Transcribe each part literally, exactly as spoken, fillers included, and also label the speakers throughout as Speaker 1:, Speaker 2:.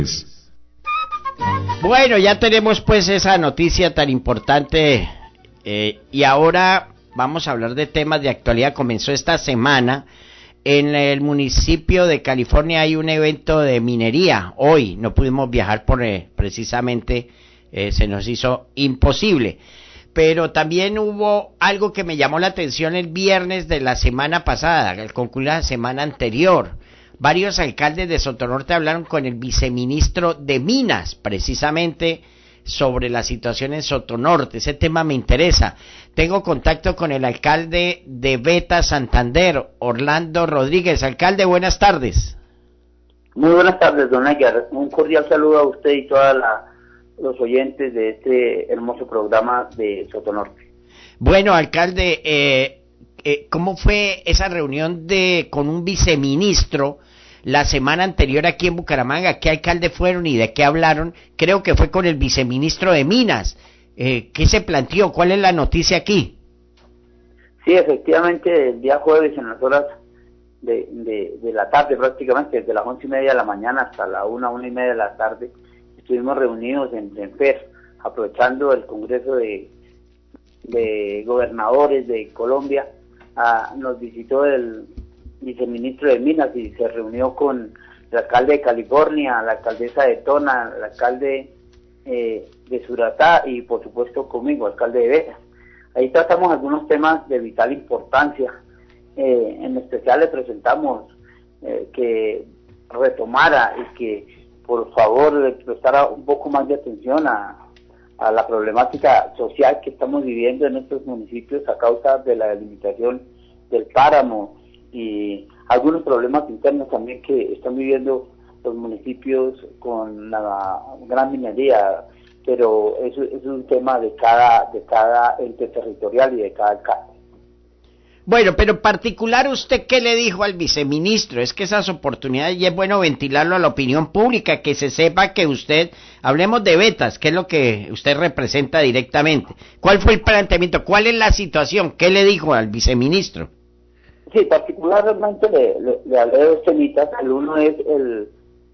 Speaker 1: Bueno, ya tenemos pues esa noticia tan importante eh, y ahora vamos a hablar de temas de actualidad. Comenzó esta semana en el municipio de California, hay un evento de minería. Hoy no pudimos viajar por eh, precisamente eh, se nos hizo imposible. Pero también hubo algo que me llamó la atención el viernes de la semana pasada, el concluir la semana anterior. Varios alcaldes de Sotonorte hablaron con el viceministro de Minas, precisamente sobre la situación en Sotonorte. Ese tema me interesa. Tengo contacto con el alcalde de Beta Santander, Orlando Rodríguez. Alcalde, buenas tardes.
Speaker 2: Muy buenas tardes, don Edgar. Un cordial saludo a usted y todos los oyentes de este hermoso programa de Sotonorte.
Speaker 1: Bueno, alcalde, eh, eh, ¿cómo fue esa reunión de con un viceministro la semana anterior aquí en Bucaramanga? ¿Qué alcaldes fueron y de qué hablaron? Creo que fue con el viceministro de Minas. Eh, ¿Qué se planteó? ¿Cuál es la noticia aquí?
Speaker 2: Sí, efectivamente, el día jueves en las horas de, de, de la tarde, prácticamente desde las once y media de la mañana hasta la una, una y media de la tarde, estuvimos reunidos en Senfer, aprovechando el Congreso de, de Gobernadores de Colombia. Ah, nos visitó el viceministro de Minas y se reunió con el alcalde de California, la alcaldesa de Tona, el alcalde eh, de Suratá y por supuesto conmigo, alcalde de Beta. Ahí tratamos algunos temas de vital importancia. Eh, en especial le presentamos eh, que retomara y que por favor le prestara un poco más de atención a, a la problemática social que estamos viviendo en estos municipios a causa de la delimitación del páramo y algunos problemas internos también que están viviendo los municipios con la gran minería, pero eso, eso es un tema de cada de cada ente territorial y de cada alcalde.
Speaker 1: Bueno, pero en particular, ¿usted qué le dijo al viceministro? Es que esas oportunidades y es bueno ventilarlo a la opinión pública, que se sepa que usted, hablemos de Betas, que es lo que usted representa directamente. ¿Cuál fue el planteamiento? ¿Cuál es la situación? ¿Qué le dijo al viceministro?
Speaker 2: Sí, particularmente le, le, le hablé de dos temitas. El uno es el,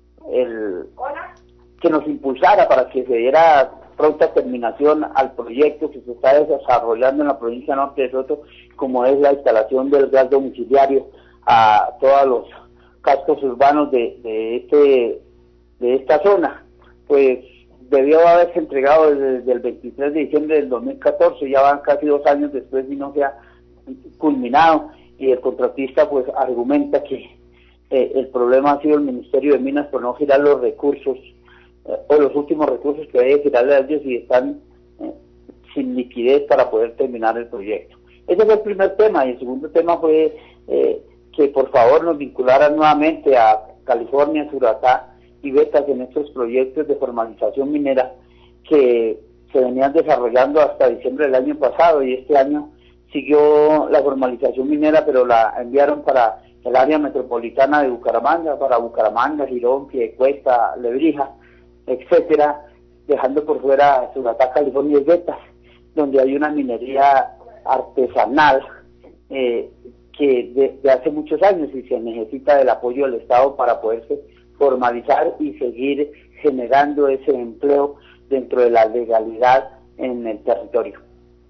Speaker 2: el que nos impulsara para que se diera pronta terminación al proyecto que se está desarrollando en la provincia norte de Soto, como es la instalación del gas domiciliario a todos los cascos urbanos de, de este de esta zona. Pues debió haberse entregado desde, desde el veintitrés de diciembre del dos mil catorce, ya van casi dos años después y no se ha culminado, y el contratista pues argumenta que eh, el problema ha sido el Ministerio de Minas por no girar los recursos eh, o los últimos recursos que hay que girarle a ellos y están eh, sin liquidez para poder terminar el proyecto. Ese fue el primer tema, y el segundo tema fue eh, que por favor nos vincularan nuevamente a California, Suratá y Betas en estos proyectos de formalización minera que se venían desarrollando hasta diciembre del año pasado, y este año siguió la formalización minera, pero la enviaron para el área metropolitana de Bucaramanga, para Bucaramanga, Girón, Piedecuesta, Lebrija, etcétera, dejando por fuera Suratá, California y Betas, donde hay una minería artesanal eh, que de, de hace muchos años y se necesita del apoyo del Estado para poderse formalizar y seguir generando ese empleo dentro de la legalidad en el territorio.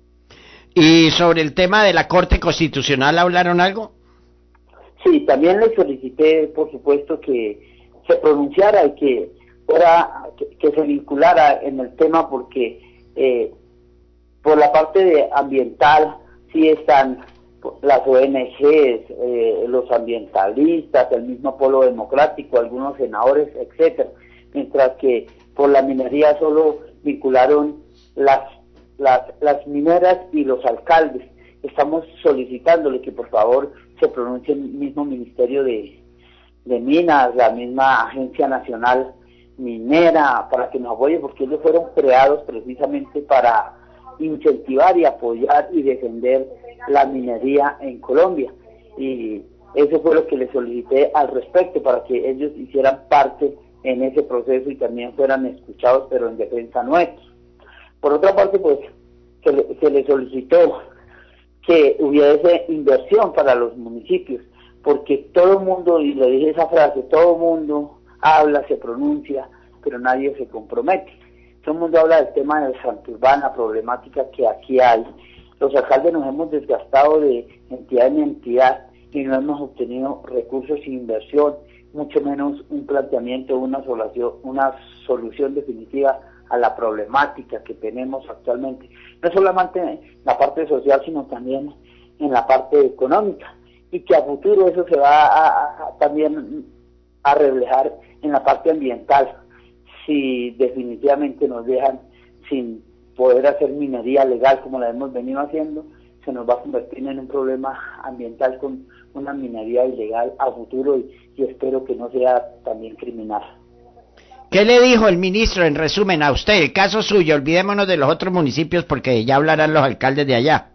Speaker 1: ¿Y sobre el tema de la Corte Constitucional hablaron algo?
Speaker 2: Sí, también le solicité, por supuesto, que se pronunciara y que fuera, que, que se vinculara en el tema, porque eh, por la parte de ambiental sí están las O N Ges, eh, los ambientalistas, el mismo Polo Democrático, algunos senadores, etcétera, mientras que por la minería solo vincularon las las las mineras y los alcaldes. Estamos solicitándole que por favor se pronuncie el mismo Ministerio de, de Minas, la misma Agencia Nacional Minera, para que nos apoye, porque ellos fueron creados precisamente para incentivar y apoyar y defender la minería en Colombia, y eso fue lo que les solicité al respecto, para que ellos hicieran parte en ese proceso y también fueran escuchados, pero en defensa nuestra. Por otra parte, pues se le, se le solicitó que hubiese inversión para los municipios, porque todo el mundo, y le dije esa frase, todo el mundo habla, se pronuncia pero nadie se compromete. Todo el mundo habla del tema de Santurbán, la problemática que aquí hay. Los alcaldes nos hemos desgastado de entidad en entidad y no hemos obtenido recursos e inversión, mucho menos un planteamiento, una solución, una solución definitiva a la problemática que tenemos actualmente. No solamente en la parte social, sino también en la parte económica. Y que a futuro eso se va a, a, a, también a reflejar en la parte ambiental, si definitivamente nos dejan sin poder hacer minería legal como la hemos venido haciendo, se nos va a convertir en un problema ambiental con una minería ilegal a futuro y, y espero que no sea también criminal.
Speaker 1: ¿Qué le dijo el ministro en resumen a usted, el caso suyo? Olvidémonos de los otros municipios porque ya hablarán los alcaldes de allá.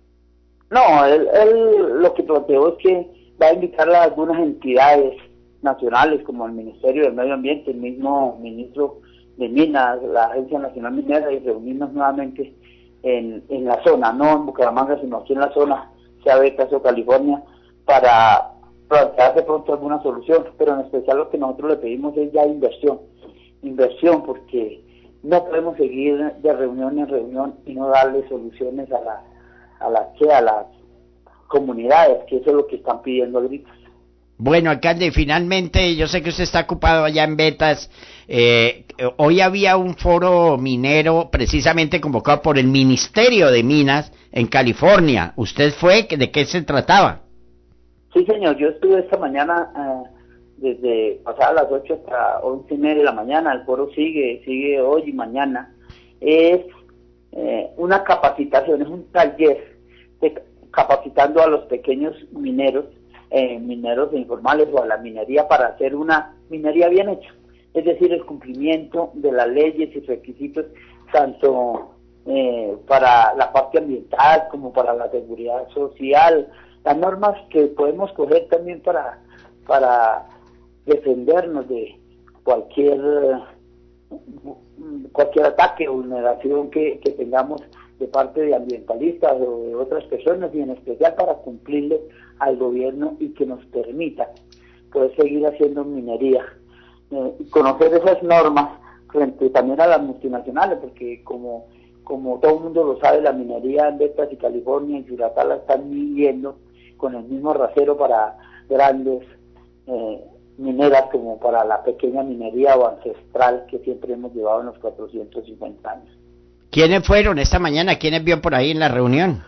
Speaker 2: No, él, él lo que planteó es que va a invitar a algunas entidades nacionales como el Ministerio del Medio Ambiente, el mismo ministro de Minas, la Agencia Nacional Minera, y reunirnos nuevamente en, en la zona, no en Bucaramanga, sino aquí en la zona, sea Betas o California, para plantear de pronto alguna solución, pero en especial lo que nosotros le pedimos es ya inversión, inversión porque no podemos seguir de reunión en reunión y no darle soluciones a la a las que a las comunidades, que eso es lo que están pidiendo a gritos.
Speaker 1: Bueno, alcalde, finalmente, yo sé que usted está ocupado allá en Betas, eh, hoy había un foro minero precisamente convocado por el Ministerio de Minas en California. ¿Usted fue? ¿De qué se trataba?
Speaker 2: Sí, señor, yo estuve esta mañana, eh, desde pasadas las ocho hasta once y media de la mañana, el foro sigue, sigue hoy y mañana. Es eh, una capacitación, es un taller de, capacitando a los pequeños mineros, Eh, mineros informales o a la minería para hacer una minería bien hecha, es decir, el cumplimiento de las leyes y requisitos tanto eh, para la parte ambiental como para la seguridad social, las normas que podemos coger también para para defendernos de cualquier cualquier ataque o vulneración que, que tengamos de parte de ambientalistas o de otras personas, y en especial para cumplirle al gobierno y que nos permita poder seguir haciendo minería eh, y conocer esas normas frente también a las multinacionales, porque como como todo el mundo lo sabe, la minería en Betas y California, en Ciudad la están midiendo con el mismo rasero para grandes eh, mineras como para la pequeña minería o ancestral que siempre hemos llevado en los cuatrocientos cincuenta años.
Speaker 1: ¿Quiénes fueron esta mañana? ¿Quiénes vio por ahí en la reunión?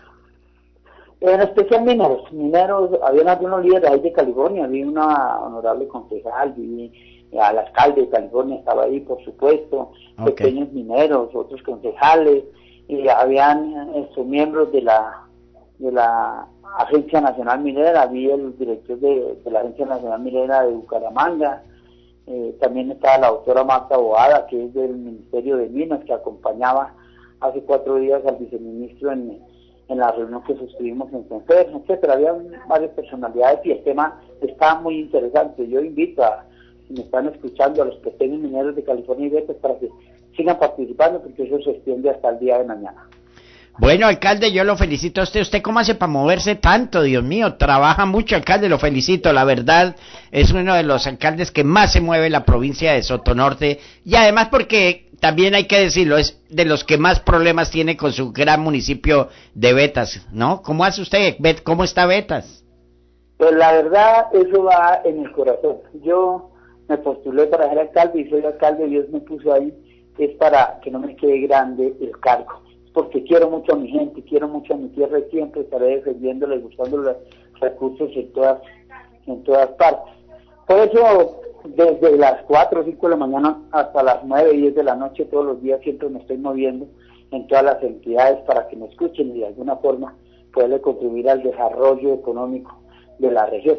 Speaker 2: En especial mineros, mineros, habían algunos líderes ahí de California, vi una honorable concejal, vi al alcalde de California estaba ahí, por supuesto, okay. Pequeños mineros, otros concejales, y habían estos miembros de la de la Agencia Nacional Minera, vi el director de, de la Agencia Nacional Minera de Bucaramanga, eh, también estaba la doctora Marta Boada, que es del Ministerio de Minas, que acompañaba hace cuatro días al viceministro en en la reunión que suscribimos en Senfer, etcétera. Había varias personalidades y el tema está muy interesante. Yo invito a, si me están escuchando, a los pequeños mineros de California y Betas para que sigan participando, porque eso se extiende hasta el día de mañana.
Speaker 1: Bueno, alcalde, yo lo felicito a usted. ¿Usted cómo hace para moverse tanto? Dios mío, trabaja mucho, alcalde, lo felicito. La verdad, es uno de los alcaldes que más se mueve en la provincia de Sotonorte, y además porque también hay que decirlo, es de los que más problemas tiene con su gran municipio de Betas, ¿no? ¿Cómo hace usted? ¿Cómo está Betas?
Speaker 2: Pues la verdad, eso va en el corazón. Yo me postulé para ser alcalde y soy alcalde, Dios me puso ahí, es para que no me quede grande el cargo, porque quiero mucho a mi gente, quiero mucho a mi tierra y siempre estaré defendiéndola y buscando los recursos en todas, en todas partes. Por eso, desde las cuatro o cinco de la mañana hasta las nueve y diez de la noche, todos los días siempre me estoy moviendo en todas las entidades para que me escuchen y de alguna forma poderle contribuir al desarrollo económico de la región.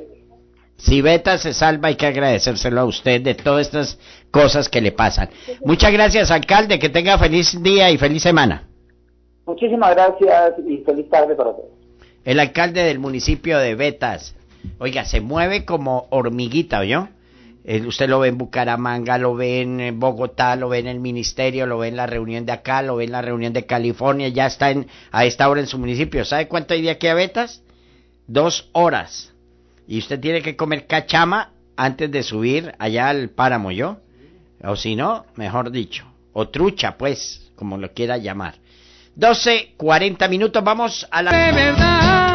Speaker 1: Si Betas se salva, hay que agradecérselo a usted de todas estas cosas que le pasan. Muchas gracias, alcalde, que tenga feliz día y feliz semana.
Speaker 2: Muchísimas gracias y feliz tarde para todos.
Speaker 1: El alcalde del municipio de Betas, oiga, se mueve como hormiguita, ¿oyó? Eh, usted lo ve en Bucaramanga, lo ve en Bogotá, lo ve en el ministerio, lo ve en la reunión de acá, lo ve en la reunión de California, ya está en, a esta hora en su municipio. ¿Sabe cuánto hay de aquí a Betas? Dos horas. Y usted tiene que comer cachama antes de subir allá al páramo, ¿yo? O si no, mejor dicho, o trucha, pues, como lo quiera llamar. doce, cuarenta minutos, vamos a la...
Speaker 3: De verdad.